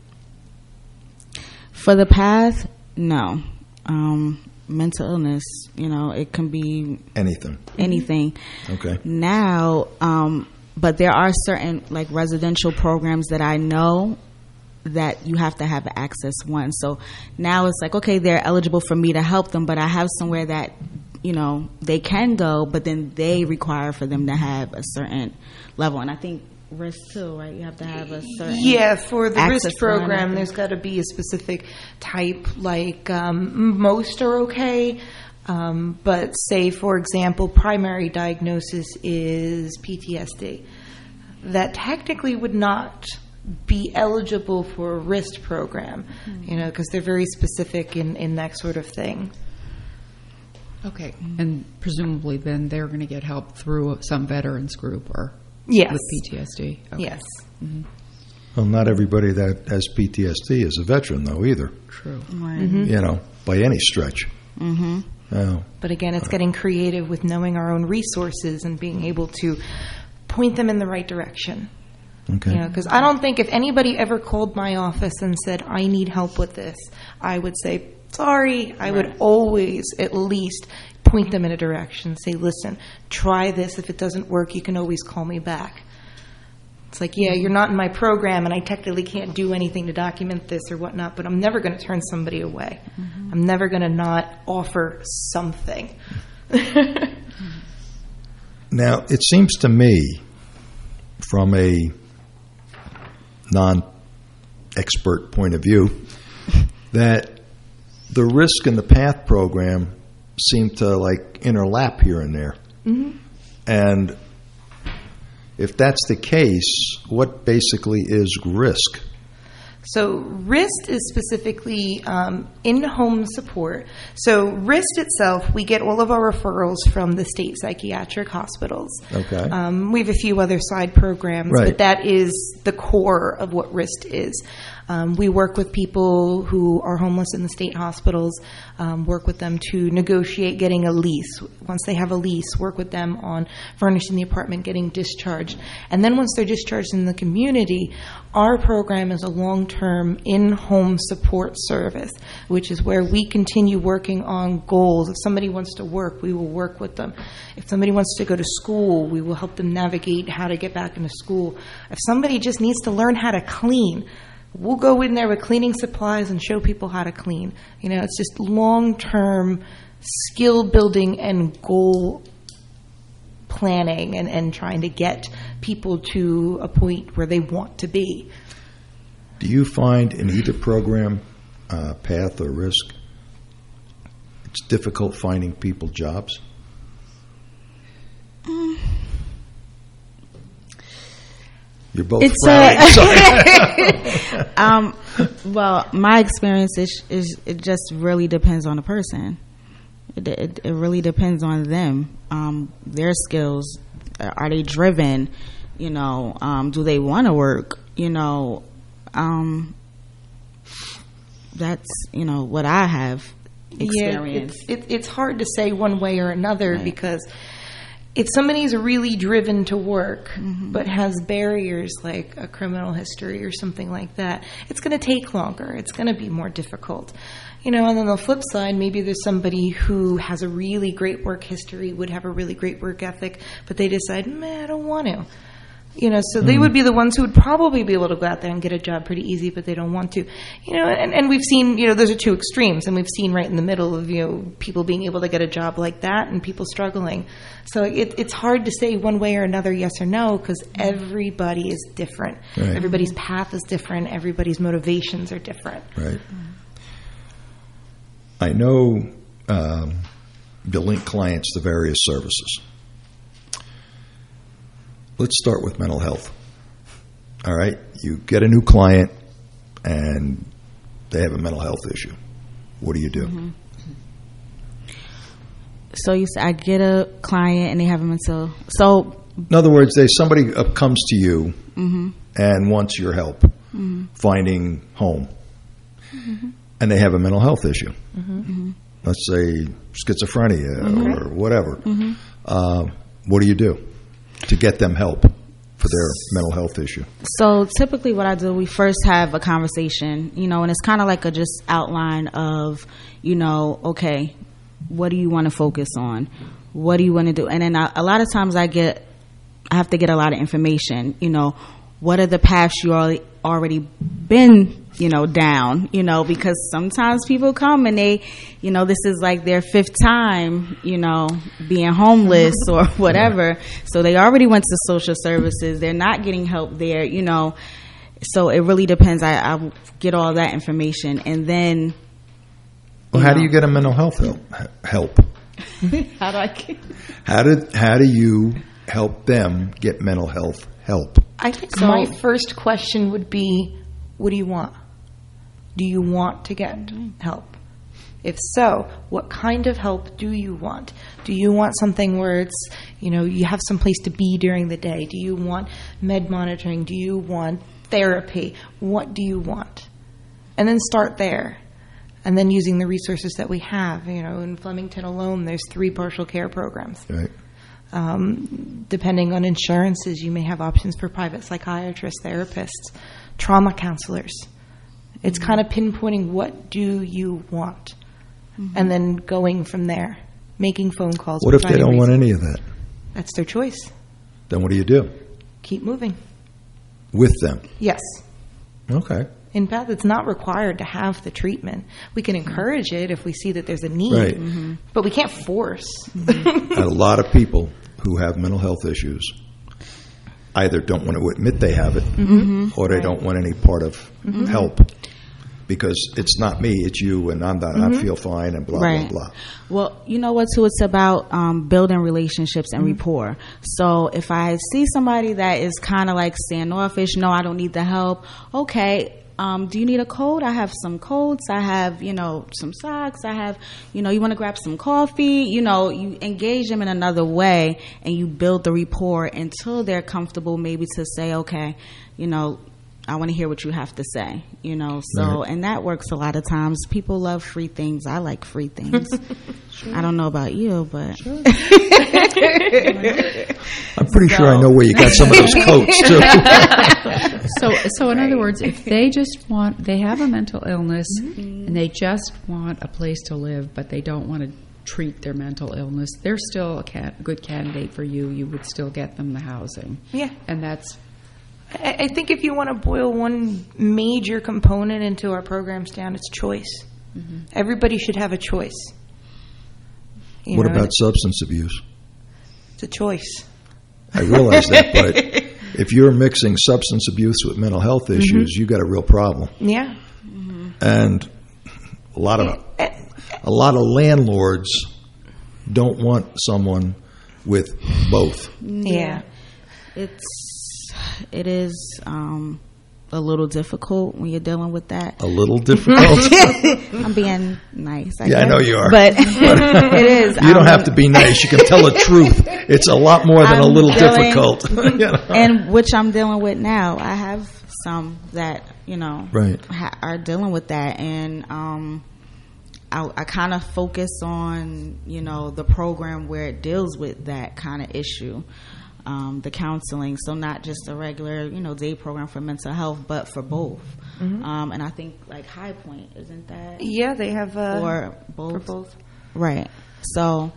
for the PATH, no, um, mental illness. You know, it can be anything. Anything. Okay. Now, um, but there are certain like residential programs that I know that you have to have access one. So now it's like, okay, they're eligible for me to help them, but I have somewhere that, you know, they can go, but then they require for them to have a certain level. And I think R I S too, right? You have to have a certain yeah, for the R I S program, line, there's got to be a specific type, like um, most are okay. Um, but say, for example, primary diagnosis is P T S D. That technically would not be eligible for a R I S program, mm-hmm. you know, because they're very specific in, in that sort of thing. Okay, and presumably then they're going to get help through some veterans group or yes. with P T S D. Okay. Yes. Mm-hmm. Well, not everybody that has P T S D is a veteran, though, either. True. Right. Mm-hmm. You know, by any stretch. Mm-hmm. Oh. But again, it's getting creative with knowing our own resources and being able to point them in the right direction. Okay. You know, because I don't think if anybody ever called my office and said, I need help with this, I would say, sorry. I right. would always at least point them in a direction. Say, listen, try this. If it doesn't work, you can always call me back. It's like, yeah, you're not in my program, and I technically can't do anything to document this or whatnot, but I'm never going to turn somebody away. Mm-hmm. I'm never going to not offer something. Now, it seems to me, from a non-expert point of view, that the R I S and the PATH program seem to like interlap here and there. Mm-hmm. And if that's the case, what basically is R I S C? So R I S T is specifically um, in-home support. So R I S T itself, we get all of our referrals from the state psychiatric hospitals. Okay. Um, we have a few other side programs, right. but that is the core of what R I S T is. Um, we work with people who are homeless in the state hospitals, um, work with them to negotiate getting a lease. Once they have a lease, work with them on furnishing the apartment, getting discharged. And then once they're discharged in the community, our program is a long-term in-home support service, which is where we continue working on goals. If somebody wants to work, we will work with them. If somebody wants to go to school, we will help them navigate how to get back into school. If somebody just needs to learn how to clean, we'll go in there with cleaning supplies and show people how to clean. You know, it's just long-term skill building and goal planning and, and trying to get people to a point where they want to be. Do you find in either program, uh, PATH or R I S C, it's difficult finding people jobs? Mm. You're both It's frowning. a, um, well, my experience is, is it just really depends on the person. It, it, it really depends on them, um, their skills. Are they driven? You know, um, do they want to work? You know, um, that's, you know, what I have experienced. Yeah, it's, it, it's hard to say one way or another, Right. because if somebody's really driven to work Mm-hmm. but has barriers like a criminal history or something like that, it's going to take longer. It's going to be more difficult. You know, and on the flip side, maybe there's somebody who has a really great work history, would have a really great work ethic, but they decide, man, I don't want to. You know, so they would be the ones who would probably be able to go out there and get a job pretty easy, but they don't want to. You know, and, and we've seen, you know, those are two extremes, and we've seen right in the middle of, you know, people being able to get a job like that and people struggling. So it, it's hard to say one way or another, yes or no, because everybody is different. Right. Everybody's path is different. Everybody's motivations are different. Right. I know um, you link clients to various services. Let's start with mental health. All right, you get a new client and they have a mental health issue. What do you do? Mm-hmm. So you say I get a client and they have a mental. So In other words, they somebody uh, comes to you mm-hmm. and wants your help Mm-hmm. finding home, Mm-hmm. and they have a mental health issue. Mm-hmm. Let's say schizophrenia Mm-hmm. or whatever. Mm-hmm. Uh, what do you do to get them help for their mental health issue? So typically what I do, we first have a conversation, you know, and it's kind of like a just outline of, you know, okay, what do you want to focus on? What do you want to do? And then I, a lot of times I get, I have to get a lot of information, you know, what are the paths you already, already been, you know, down, you know, because sometimes people come and they, you know, this is like their fifth time, you know, being homeless or whatever. So they already went to social services. They're not getting help there, you know. So it really depends. I, I get all that information. And then. Well, how know. do you get a mental health help? help? How do I get. How did how do you help them get mental health help? I think So- my first question would be, what do you want? Do you want to get help? If so, what kind of help do you want? Do you want something where it's, you know, you have some place to be during the day? Do you want med monitoring? Do you want therapy? What do you want? And then start there. And then using the resources that we have. You know, in Flemington alone, there's three partial care programs. Right. Um, depending on insurances, you may have options for private psychiatrists, therapists, trauma counselors. It's kind of pinpointing what do you want, mm-hmm. and then going from there, making phone calls. What if they providing don't want reasons. any of that? That's their choice. Then what do you do Keep moving. with them? Yes. Okay. In fact, it's not required to have the treatment. We can encourage it if we see that there's a need, Right. mm-hmm. but we can't force. A lot of people who have mental health issues either don't want to admit they have it, Mm-hmm. or they Right. don't want any part of Mm-hmm. help because it's not me, it's you, and I'm not. Mm-hmm. I feel fine, and blah Right. blah blah. Well, you know what, too? It's about um, building relationships and rapport. So if I see somebody that is kind of like standoffish, no, I don't need the help. Okay. Um, do you need a coat? I have some coats. I have, you know, some socks. I have, you know, you want to grab some coffee? You know, you engage them in another way and you build the rapport until they're comfortable maybe to say, okay, you know, I want to hear what you have to say, you know. So, Right. and that works a lot of times. People love free things. I like free things. I don't know about you, but I'm pretty sure I know where you got some of those coats too. So, so in other words, if they just want, they have a mental illness and they just want a place to live, but they don't want to treat their mental illness, they're still a cat, good candidate for you. You would still get them the housing. Yeah. And that's, I I think if you want to boil one major component into our programs down, it's choice. Mm-hmm. Everybody should have a choice. You What know, about substance abuse? It's a choice. I realize that, but if you're mixing substance abuse with mental health issues, Mm-hmm. you got a real problem. Yeah. And a lot of And, a lot of landlords don't want someone with both. Yeah, it's it is um, a little difficult when you're dealing with that. A little difficult. I'm being nice. I yeah, guess. I know you are, but it is. You don't um, have to be nice. You can tell the truth. It's a lot more than I'm a little dealing, difficult. You know? And which I'm dealing with now. I have some that you know right. ha- are dealing with that, and um, I, I kind of focus on you know the program where it deals with that kind of issue. Um, the counseling, so not just a regular, you know, day program for mental health, but for both. Mm-hmm. Um, and I think like High Point, isn't that? Yeah, they have uh, or both. For both, right? So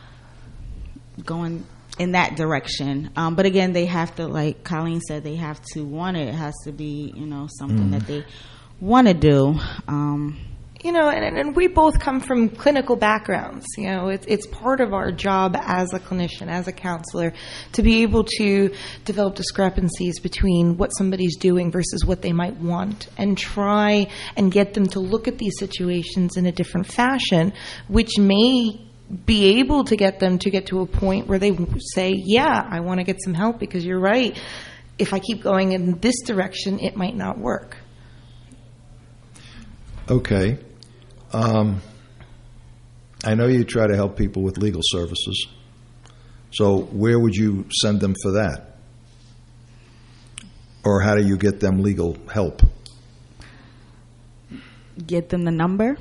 going in that direction, um, but again, they have to, like Colleen said, they have to want it. It has to be, you know, something mm. that they want to do. Um, You know, and, and we both come from clinical backgrounds. You know, it's it's part of our job as a clinician, as a counselor, to be able to develop discrepancies between what somebody's doing versus what they might want, and try and get them to look at these situations in a different fashion, which may be able to get them to get to a point where they say, yeah, I want to get some help because you're right. If I keep going in this direction, it might not work. Okay. Um, I know you try to help people with legal services. So where would you send them for that? Or how do you get them legal help? Get them the number.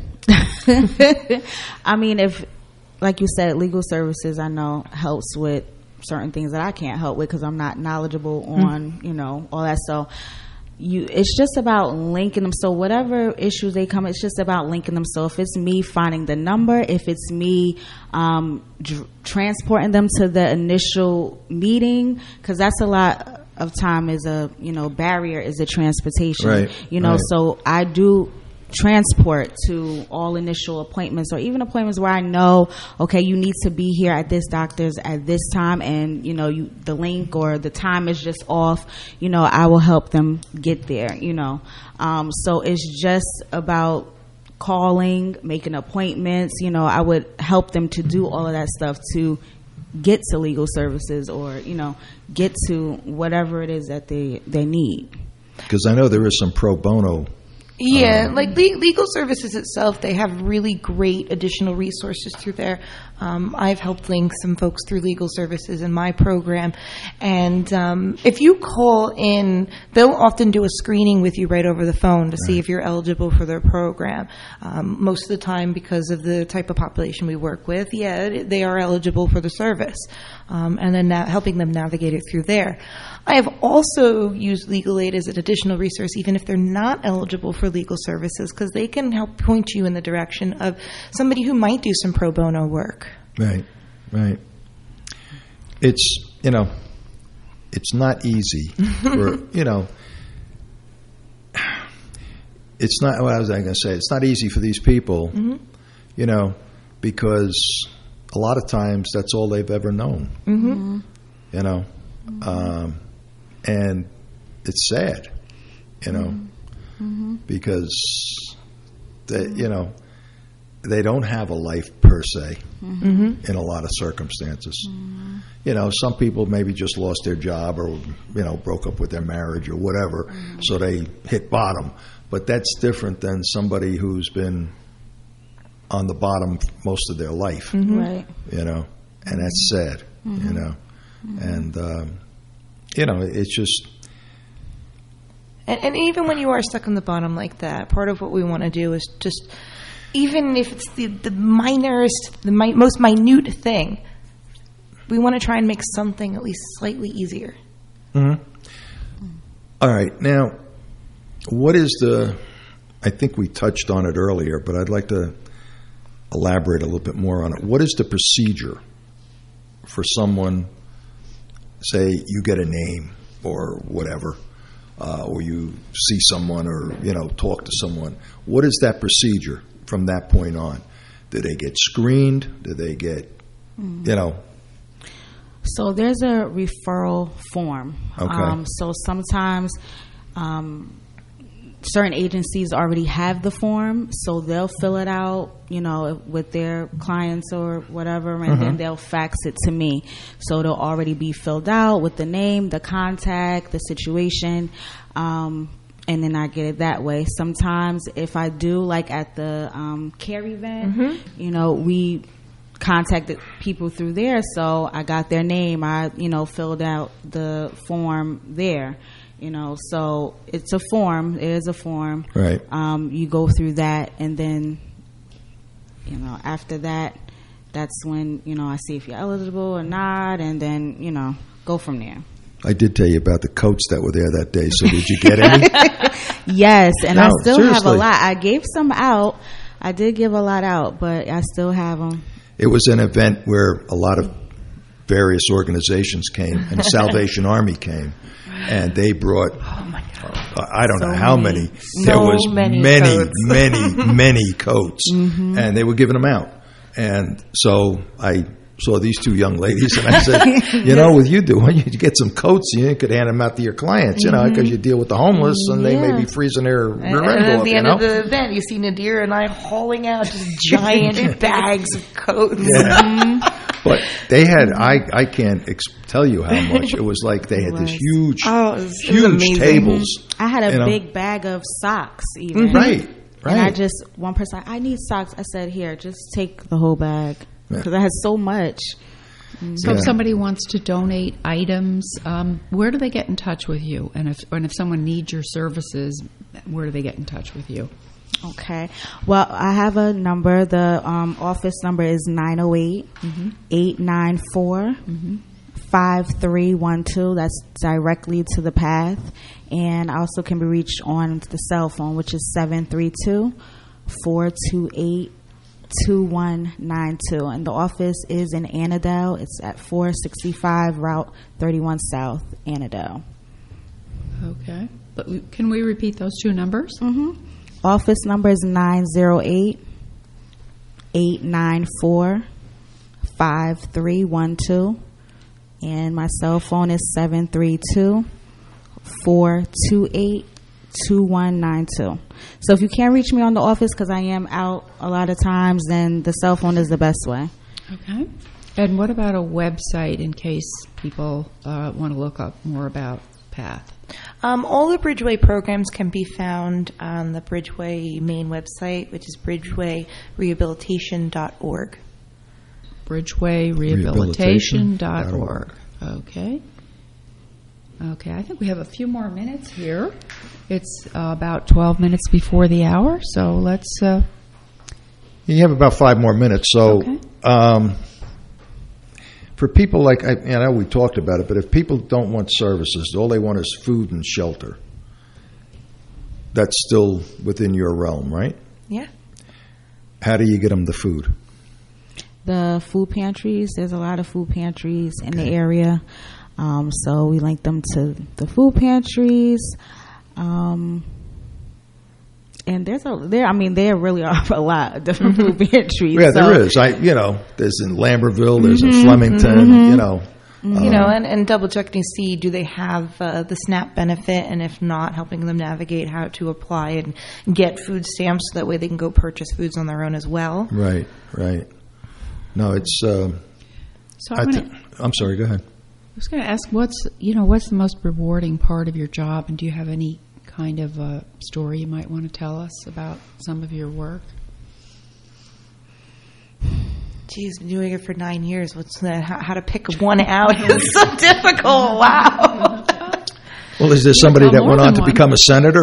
I mean, if, like you said, legal services, I know, helps with certain things that I can't help with because I'm not knowledgeable on, mm-hmm. you know, all that. So You, it's just about linking them. So whatever issues they come, it's just about linking them. So if it's me finding the number, if it's me um, dr- transporting them to the initial meeting, because that's a lot of time is a you know barrier is the transportation. Right. You know, right. so I do transport to all initial appointments, or even appointments where I know, okay, you need to be here at this doctor's at this time, and you know, you the link or the time is just off. You know, I will help them get there. You know, um, so it's just about calling, making appointments. You know, I would help them to do all of that stuff to get to legal services, or you know, get to whatever it is that they they need. Because I know there is some pro bono. Yeah, um, like le- legal services itself, they have really great additional resources through there. Um, I've helped link some folks through legal services in my program. And um, if you call in, they'll often do a screening with you right over the phone to right. see if you're eligible for their program. Um, most of the time, because of the type of population we work with, yeah, they are eligible for the service. Um, and then now helping them navigate it through there. I have also used Legal Aid as an additional resource, even if they're not eligible for legal services, because they can help point you in the direction of somebody who might do some pro bono work. Right, right. It's, you know, it's not easy for, you know, it's not, what was I going to say? It's not easy for these people, mm-hmm. you know, because a lot of times that's all they've ever known, mm-hmm. you know. Um, and it's sad, you know, mm-hmm. because they, you know, they don't have a life per se mm-hmm. in a lot of circumstances. Mm-hmm. You know, some people maybe just lost their job or, you know, broke up with their marriage or whatever, mm-hmm. so they hit bottom. But that's different than somebody who's been on the bottom most of their life, mm-hmm. right? You know, and that's sad, mm-hmm. you know. Mm-hmm. And, um, you know, it's just... And, and even when you are stuck on the bottom like that, part of what we want to do is just, even if it's the, the minorest, the mi- most minute thing, we want to try and make something at least slightly easier. Mm-hmm. All right. Now, what is the... I think we touched on it earlier, but I'd like to elaborate a little bit more on it. What is the procedure for someone... Say you get a name or whatever, uh, or you see someone or, you know, talk to someone. What is that procedure from that point on? Do they get screened? Do they get, mm. you know? So there's a referral form. Okay. Um, so sometimes um, certain agencies already have the form, so they'll fill it out, you know, with their clients or whatever, and Mm-hmm. then they'll fax it to me. So it'll already be filled out with the name, the contact, the situation, um, and then I get it that way. Sometimes if I do, like at the um, care event, Mm-hmm. you know, we contacted people through there, so I got their name. I, you know, filled out the form there. You know, so it's a form. It is a form. Right. Um, you go through that, and then, you know, after that, that's when, you know, I see if you're eligible or not, and then, you know, go from there. I did tell you about the coats that were there that day. So did you get any? Yes, and No, I still have a seriously. lot. I gave some out. I did give a lot out, but I still have them. It was an event where a lot of various organizations came, and the Salvation Army came, and they brought. Oh my God. Uh, I don't So know how many. many. So There was many many, coats. many, many coats, Mm-hmm. and they were giving them out. And so I saw these two young ladies, and I said, "You know, with you doing, you get some coats, and you could hand them out to your clients, you know, because you deal with the homeless, and they may Yeah. be freezing their And, rear and end at off, the you end know." of the event, you see Nadir and I hauling out just giant bags of coats. Yeah. But they had, I, I can't ex- tell you how much. It was like they had this huge, Oh, it was- it was huge amazing. tables. I had a you know. big bag of socks, even. Right, And I right. just, one person, I need socks. I said, here, just take the whole bag. Yeah. Because I had so much. So Yeah. if somebody wants to donate items, um, where do they get in touch with you? And if and if someone needs your services, where do they get in touch with you? Okay. Well, I have a number. The um, office number is nine oh eight, eight nine four, five three one two. That's directly to the path. And I also can be reached on the cell phone, which is seven three two, four two eight, two one nine two. And the office is in Annandale. It's at four sixty-five Route thirty-one South, Annandale. Okay. But we- can we repeat those two numbers? Mm-hmm. Office number is nine oh eight, eight nine four, five three one two. And my cell phone is seven three two, four two eight, two one nine two. So if you can't reach me on the office because I am out a lot of times, then the cell phone is the best way. Okay. And what about a website in case people uh, want to look up more about PATH? Um, all the Bridgeway programs can be found on the Bridgeway main website, which is bridgeway rehabilitation dot org. bridgeway rehabilitation dot org. Okay. Okay, I think we have a few more minutes here. It's uh, about twelve minutes before the hour, so let's... Uh, You have about five more minutes. So, Okay. um, for people like, I, I know we talked about it, but if people don't want services, all they want is food and shelter, that's still within your realm, right? Yeah. How do you get them the food? The food pantries, there's a lot of food pantries in the area. Um, so we link them to the food pantries. Um, and there's a, there, I mean, there really are a lot of different food pantries. Yeah, so- there is. I, you know, there's in Lambertville, there's in Flemington, you know. You know, and, and double checking to see do they have uh, the SNAP benefit, and if not, helping them navigate how to apply and get food stamps so that way they can go purchase foods on their own as well. Right, right. No, it's. Uh, so I I'm, th- gonna, I'm sorry. Go ahead. I was going to ask, what's you know what's the most rewarding part of your job, and do you have any kind of uh, story you might want to tell us about some of your work? Geez, been doing it for nine years. What's that? How, how to pick one out is so difficult. Wow. Well, is there somebody tell that more went on than to one. become a senator?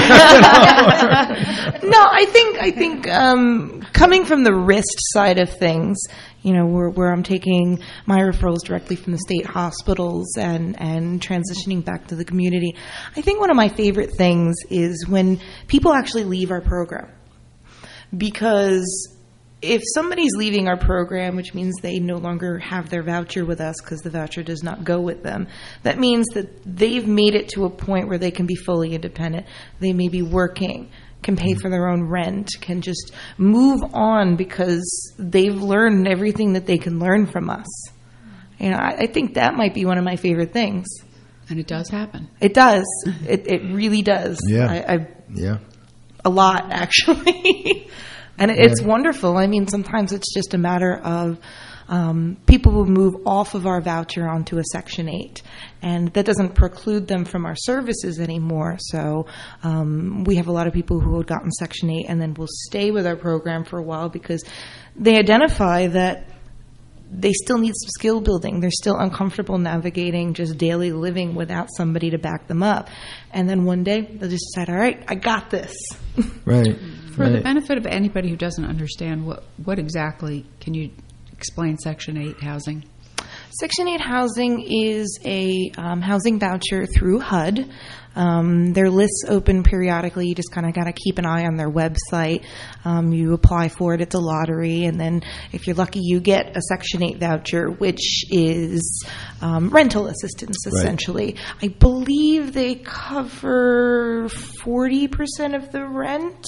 No, I think I think um, coming from the wrist side of things, you know, where, where I'm taking my referrals directly from the state hospitals and, and transitioning back to the community, I think one of my favorite things is when people actually leave our program. Because if somebody's leaving our program, which means they no longer have their voucher with us because the voucher does not go with them, that means that they've made it to a point where they can be fully independent. They may be working, can pay for their own rent, can just move on because they've learned everything that they can learn from us. You know, I, I think that might be one of my favorite things. And it does happen. It does. It it really does. Yeah. I, I Yeah. a lot, actually. And it, it's wonderful. I mean, sometimes it's just a matter of um, people will move off of our voucher onto a Section eight. And that doesn't preclude them from our services anymore. So um, we have a lot of people who have gotten Section eight and then will stay with our program for a while because they identify that they still need some skill building. They're still uncomfortable navigating just daily living without somebody to back them up. And then one day they'll just decide, all right, I got this. Right. For right. the benefit of anybody who doesn't understand, what, what exactly, can you explain Section eight housing? Section eight housing is a um, housing voucher through H U D. Um, their lists open periodically. You just kind of got to keep an eye on their website. Um, you apply for it. It's a lottery. And then if you're lucky, you get a Section eight voucher, which is um, rental assistance, essentially. Right. I believe they cover forty percent of the rent.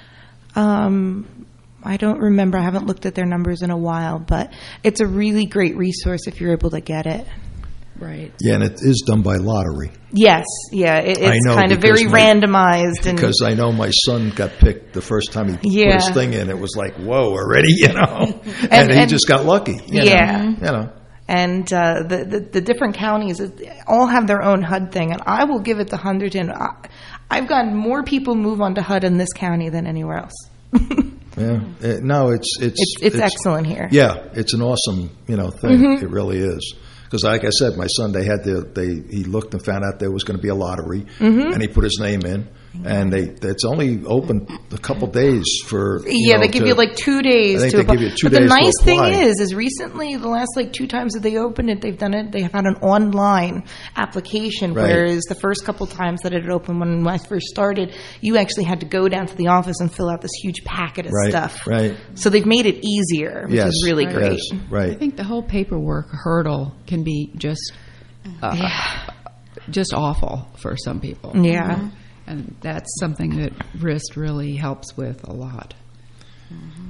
Um I don't remember. I haven't looked at their numbers in a while, but it's a really great resource if you're able to get it. Right. Yeah, and it is done by lottery. Yes. Yeah, it, it's know, kind of very my, randomized. And because I know my son got picked the first time he yeah. put his thing in. It was like, whoa, already, you know? and, and he and, just got lucky. You yeah. know? You know. And uh, the, the the different counties all have their own H U D thing. And I will give it to Hunterdon. I, I've gotten more people move on to H U D in this county than anywhere else. Yeah, uh, no, it's it's, it's it's it's excellent here. Yeah, it's an awesome you know thing. Mm-hmm. It really is. Because, like I said, my son, they had to. They he looked and found out there was going to be a lottery, mm-hmm. and he put his name in. And they it's only open a couple days for you yeah know, they give to, you like two days. I think to they apply. give you two but days the nice to thing apply. is, is recently the last like two times that they opened it, they've done it. They have had an online application, right. whereas the first couple times that it had opened when I first started, you actually had to go down to the office and fill out this huge packet of right, stuff. Right. So they've made it easier, which yes. is really right. great. Yes. Right. I think the whole paperwork hurdle can be just uh, yeah. just awful for some people. Yeah. Mm-hmm. And that's something that R I S T really helps with a lot. Mm-hmm.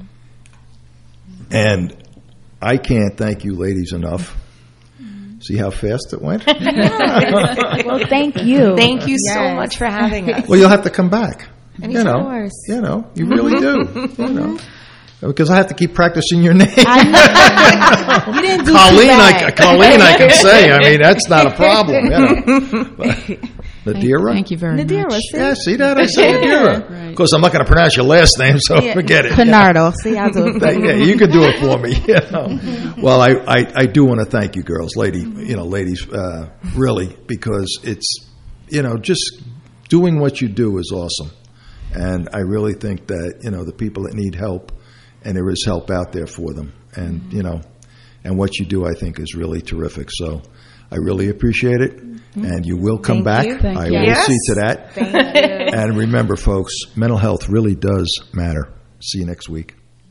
And I can't thank you ladies enough. Mm-hmm. See how fast it went? Well, thank you. Thank you yes. so much for having us. Well, you'll have to come back. And you of know, course. You know, you really do. You know. Because I have to keep practicing your name. I know. You didn't do Colleen, too I, bad. Colleen, I can say. I mean, that's not a problem. You know. But, Nadira? Thank you very Nadira, much. see? Yeah, see that? I say Nadira. Right. Of course, I'm not going to pronounce your last name, so Yeah. forget it. Bernardo. See, I'll do it for Yeah, you. you can do it for me. You know. Well, I, I, I do want to thank you, girls, lady, you know, ladies, uh, really, because it's, you know, just doing what you do is awesome. And I really think that, you know, the people that need help, and there is help out there for them. And, you know, and what you do, I think, is really terrific. So I really appreciate it. And you will come Thank back. you. Thank I you. will Yes. see to that. Thank you. And remember, folks, mental health really does matter. See you next week.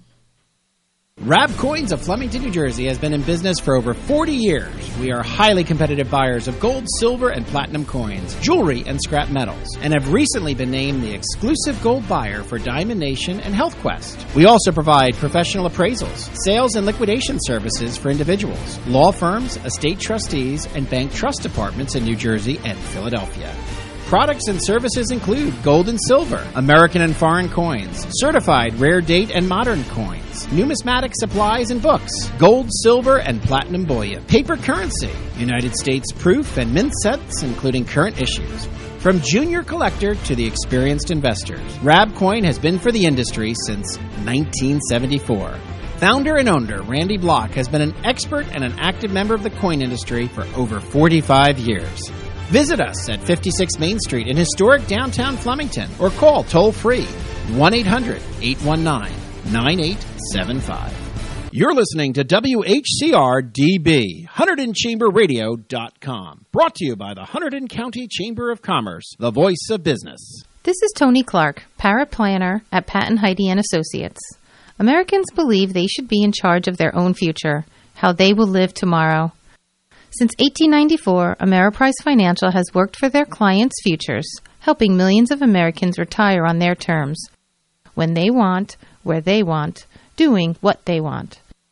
Rab Coins of Flemington, New Jersey has been in business for over forty years. We are highly competitive buyers of gold, silver, and platinum coins, jewelry, and scrap metals, and have recently been named the exclusive gold buyer for Diamond Nation and Health Quest. We also provide professional appraisals, sales and liquidation services for individuals, law firms, estate trustees, and bank trust departments in New Jersey and Philadelphia. Products and services include gold and silver, American and foreign coins, certified rare date and modern coins, numismatic supplies and books, gold, silver, and platinum bullion, paper currency, United States proof and mint sets, including current issues. From junior collector to the experienced investors, Rabcoin has been for the industry since nineteen seventy-four. Founder and owner Randy Block has been an expert and an active member of the coin industry for over forty-five years. Visit us at fifty-six Main Street in historic downtown Flemington or call toll-free one eight hundred eight one nine nine eight seven five. You're listening to W H C R D B, Hunterdon Chamber Radio dot com. Brought to you by the Hunterdon County Chamber of Commerce, the voice of business. This is Tony Clark, paraplanner at Patton Heidi and Associates. Americans believe they should be in charge of their own future, how they will live tomorrow. Since eighteen ninety-four, Ameriprise Financial has worked for their clients' futures, helping millions of Americans retire on their terms, when they want, where they want, doing what they want.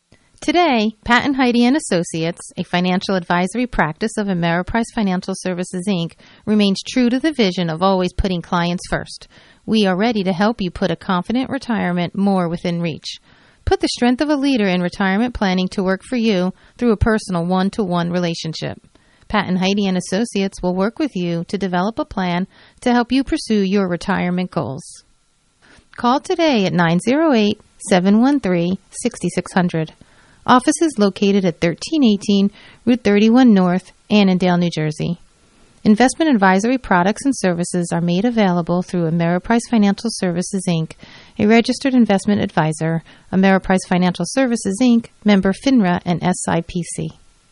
Today, Pat and Heidi and Associates, a financial advisory practice of Ameriprise Financial Services, Incorporated, remains true to the vision of always putting clients first. We are ready to help you put a confident retirement more within reach. Put the strength of a leader in retirement planning to work for you through a personal one-to-one relationship. Pat and Heidi and Associates will work with you to develop a plan to help you pursue your retirement goals. Call today at nine oh eight, seven one three, six six zero zero. Office is located at thirteen eighteen Route thirty-one North, Annandale, New Jersey. Investment advisory products and services are made available through Ameriprise Financial Services, Incorporated, a registered investment advisor, Ameriprise Financial Services, Incorporated, member FINRA and S I P C.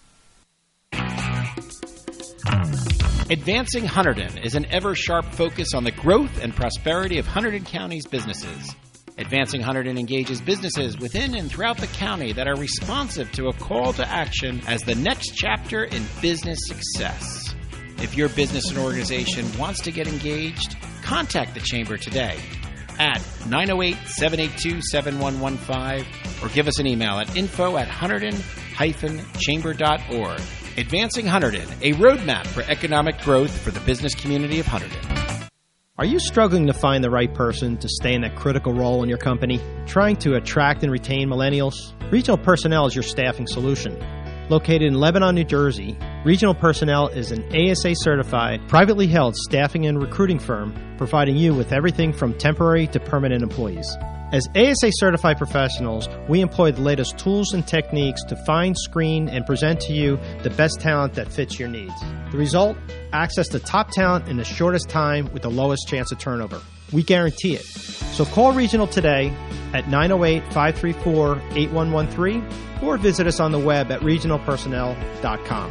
Advancing Hunterdon is an ever-sharp focus on the growth and prosperity of Hunterdon County's businesses. Advancing Hunterdon engages businesses within and throughout the county that are responsive to a call to action as the next chapter in business success. If your business and organization wants to get engaged, contact the Chamber today at nine oh eight, seven eight two, seven one one five or give us an email at info at hunterdon dash chamber dot org. Advancing Hunterdon, a roadmap for economic growth for the business community of Hunterdon. Are you struggling to find the right person to stay in that critical role in your company? Trying to attract and retain millennials? Regional Personnel is your staffing solution. Located in Lebanon, New Jersey, Regional Personnel is an A S A-certified, privately held staffing and recruiting firm providing you with everything from temporary to permanent employees. As A S A-certified professionals, we employ the latest tools and techniques to find, screen, and present to you the best talent that fits your needs. The result? Access to top talent in the shortest time with the lowest chance of turnover. We guarantee it. So call Regional today at nine oh eight, five three four, eight one one three or visit us on the web at regional personnel dot com.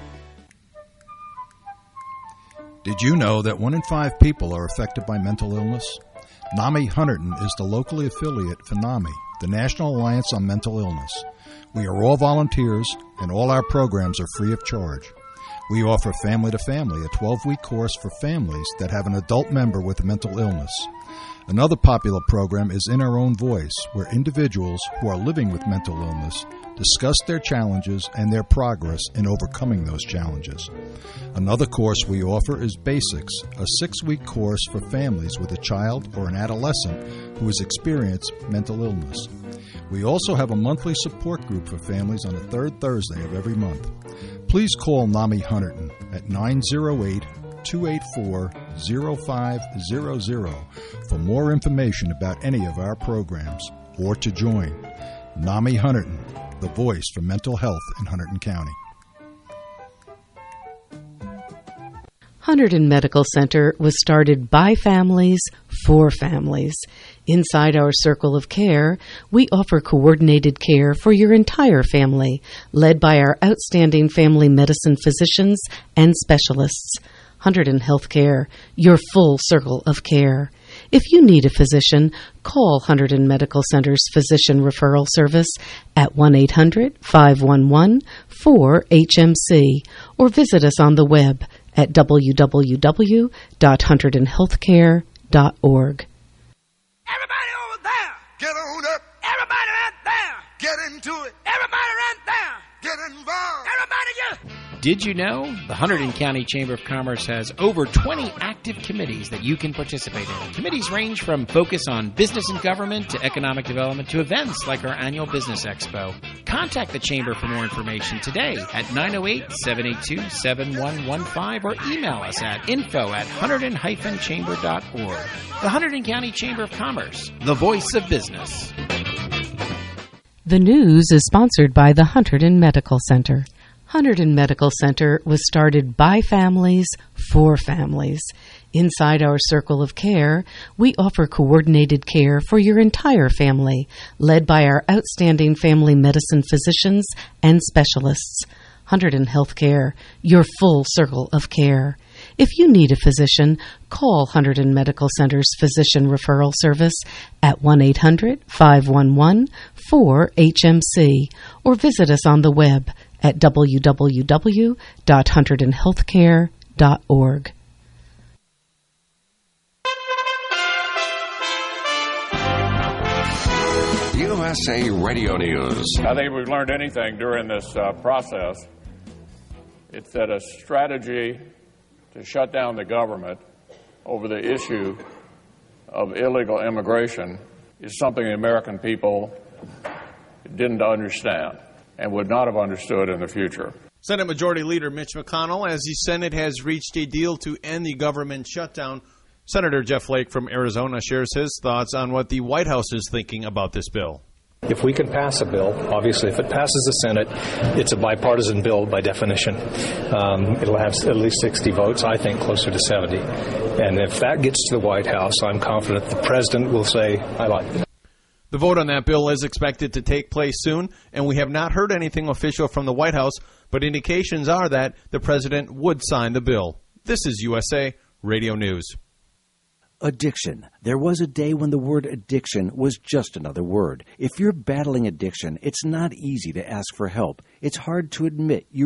Did you know that one in five people are affected by mental illness? NAMI Hunterdon is the locally affiliate for NAMI, the National Alliance on Mental Illness. We are all volunteers, and all our programs are free of charge. We offer Family to Family, a twelve-week course for families that have an adult member with a mental illness. Another popular program is In Our Own Voice, where individuals who are living with mental illness discuss their challenges and their progress in overcoming those challenges. Another course we offer is Basics, a six-week course for families with a child or an adolescent who has experienced mental illness. We also have a monthly support group for families on the third Thursday of every month. Please call NAMI Hunterdon at nine oh eight, two eight four, oh five hundred for more information about any of our programs or to join. NAMI Hunterdon, the voice for mental health in Hunterdon County. Hunterdon Medical Center was started by families for families. Inside our circle of care, we offer coordinated care for your entire family, led by our outstanding family medicine physicians and specialists. Hunterdon Healthcare, your full circle of care. If you need a physician, call Hunterdon Medical Center's Physician Referral Service at one eight hundred, five one one, four H M C or visit us on the web at w w w dot hunterdon healthcare dot org. Everybody over there, get on up. Everybody right there, get into it. Everybody right there, get involved. Everybody get... Did you know the Hunterdon County Chamber of Commerce has over twenty active committees that you can participate in? Committees range from focus on business and government to economic development to events like our annual Business Expo. Contact the Chamber for more information today at nine oh eight, seven eight two, seven one one five or email us at info at hunterdon dash chamber dot org. The Hunterdon County Chamber of Commerce, the voice of business. The news is sponsored by the Hunterdon Medical Center. Hunterdon Medical Center was started by families for families. Inside our circle of care, we offer coordinated care for your entire family, led by our outstanding family medicine physicians and specialists. Hunterdon Healthcare, your full circle of care. If you need a physician, call Hunterdon Medical Center's Physician Referral Service at one eight hundred, five one one, four H M C or visit us on the web at w w w dot hunterdon healthcare dot org. You U S A Radio News. I think if we've learned anything during this uh, process, it's that a strategy to shut down the government over the issue of illegal immigration is something the American people didn't understand and would not have understood in the future. Senate Majority Leader Mitch McConnell, as the Senate has reached a deal to end the government shutdown. Senator Jeff Flake from Arizona shares his thoughts on what the White House is thinking about this bill. If we can pass a bill, obviously if it passes the Senate, it's a bipartisan bill by definition. Um, it'll have at least sixty votes, I think closer to seventy. And if that gets to the White House, I'm confident the president will say, I like it. The vote on that bill is expected to take place soon, and we have not heard anything official from the White House, but indications are that the president would sign the bill. This is U S A Radio News. Addiction. There was a day when the word addiction was just another word. If you're battling addiction, it's not easy to ask for help. It's hard to admit you